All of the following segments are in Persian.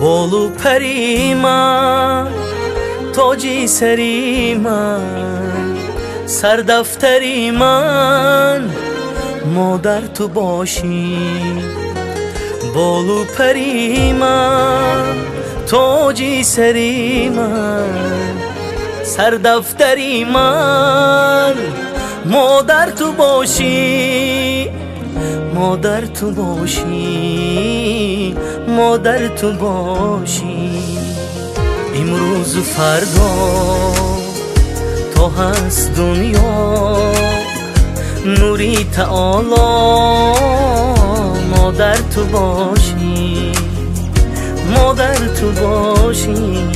بالو پری من، تاجی سری من، سردفتری من، مادر تو باشی. بالو پری من، تاجی سری من، سردفتری من، مادر تو باشی. مادر تو باشی، مادر تو باشی. امروز و فردا تو هست دنیا، نوری تعالی مادر تو باشی، مادر تو باشی.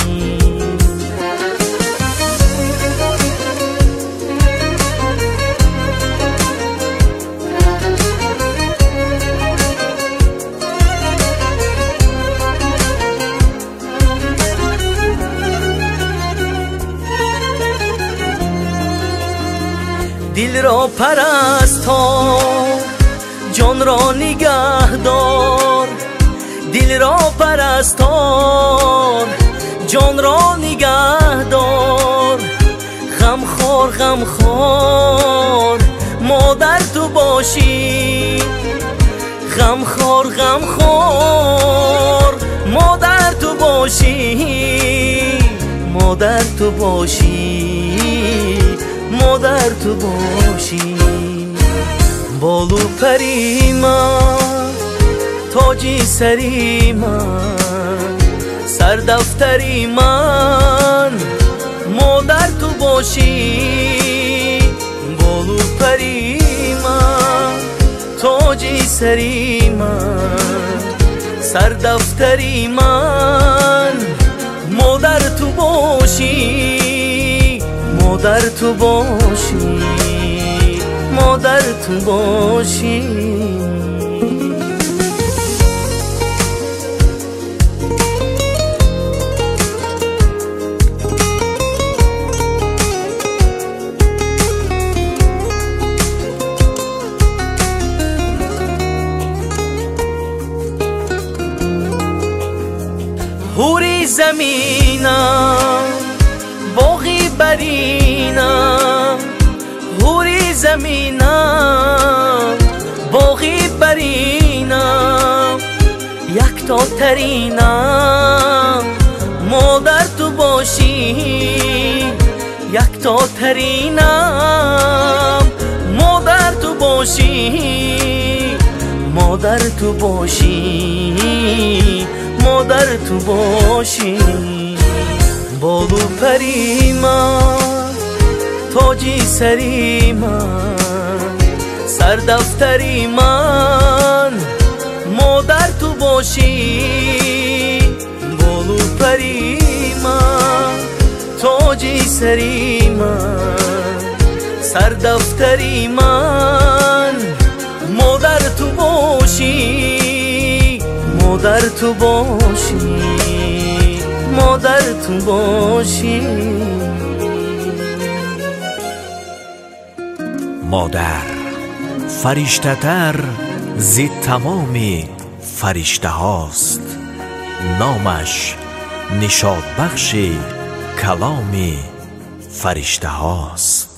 دل را پرستار، جان را نگه دار. دل را پرستار، جان را نگه دار. غم خور غم خور مادر تو باشی. غم خور غم خور مادر تو باشی، مادر تو باشی، مادر تو باشی. بالو پری من، تاجی سری من، سردفتری من، مادر تو باشی. بالو پری من، تاجی سری من، سردفتری من، مادر تو باشی. مادر تو باشی، مادر تو باشی. حوری زمینم، باغی برینم. حوری زمینم، باغی برینم. یک تا ترینم، مادر تو باشی. یک تا ترینم، مادر تو باشی. مادر تو باشی، مادر تو باشی. بالو پری من، تاجی سری من، سردفتری من، مادر تو باشی. بالو پری من، تاجی سری من، سردفتری من، مادر تو باشی. مادر تو باشی، مادر تو باشی. مادر فرشته تر ز تمام فرشته هاست. نامش نشاط بخش کلام فرشته هاست.